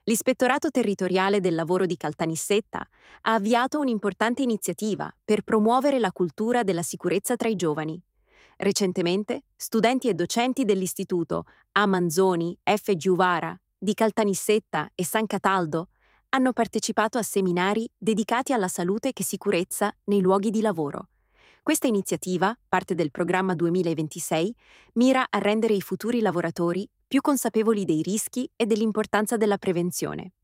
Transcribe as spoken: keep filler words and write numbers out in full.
L'Ispettorato Territoriale del Lavoro di Caltanissetta ha avviato un'importante iniziativa per promuovere la cultura della sicurezza tra i giovani. Recentemente, studenti e docenti dell'istituto A. Manzoni, F. Giuvara, di Caltanissetta e San Cataldo hanno partecipato a seminari dedicati alla salute e sicurezza nei luoghi di lavoro. Questa iniziativa, parte del programma duemilaventisei, mira a rendere i futuri lavoratori più consapevoli dei rischi e dell'importanza della prevenzione.